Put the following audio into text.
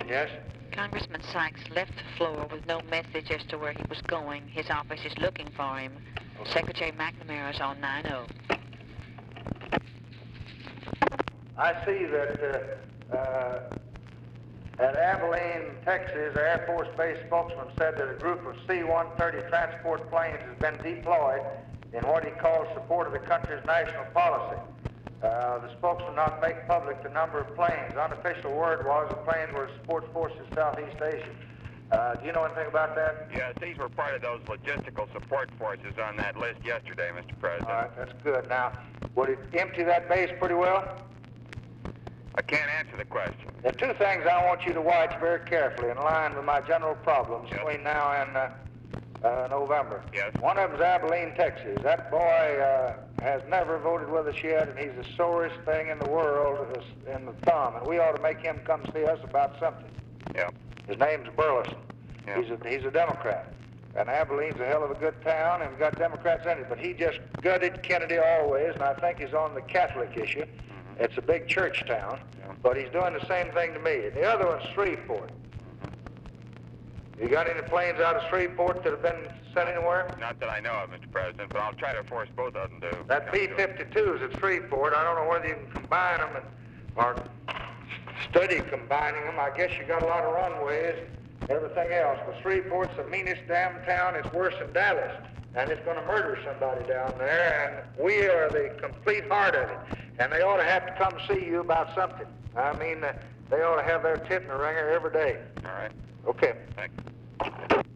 Yes? Congressman Sykes left the floor with no message as to where he was going. His office is looking for him. Okay. Secretary McNamara is on 9-0. I see that at Abilene, Texas, the Air Force Base spokesman said that a group of C-130 transport planes has been deployed in what he calls support of the country's national policy. The spokesman not make public the number of planes. The unofficial word was the planes were support forces Southeast Asia. Do you know anything about that? Yes, these were part of those logistical support forces on that list yesterday, Mr. President. All right, that's good. Now, would it empty that base pretty well? I can't answer the question. There are two things I want you to watch very carefully in line with my general problems Yes. between now and November. Yes. One of them's Abilene, Texas. That boy has never voted with us yet, and he's the sorest thing in the world in the thumb, and we ought to make him come see us about something. Yeah. His name's Burleson. Yeah. He's a Democrat. And Abilene's a hell of a good town, and got Democrats in it, but he just gutted Kennedy always, and I think he's on the Catholic issue. Mm-hmm. It's a big church town, Yeah. but he's doing the same thing to me. And the other one's Shreveport. You got any planes out of Shreveport that have been sent anywhere? Not that I know of, Mr. President, but I'll try to force both of them to. That B-52's at Shreveport. I don't know whether you can combine them or study combining them. I guess you got a lot of runways, everything else. But Shreveport's the meanest damn town. It's worse than Dallas. And it's going to murder somebody down there. And we are the complete heart of it. And they ought to have to come see you about something. I mean, they ought to have their tit in the ringer every day. All right. Okay. Thanks.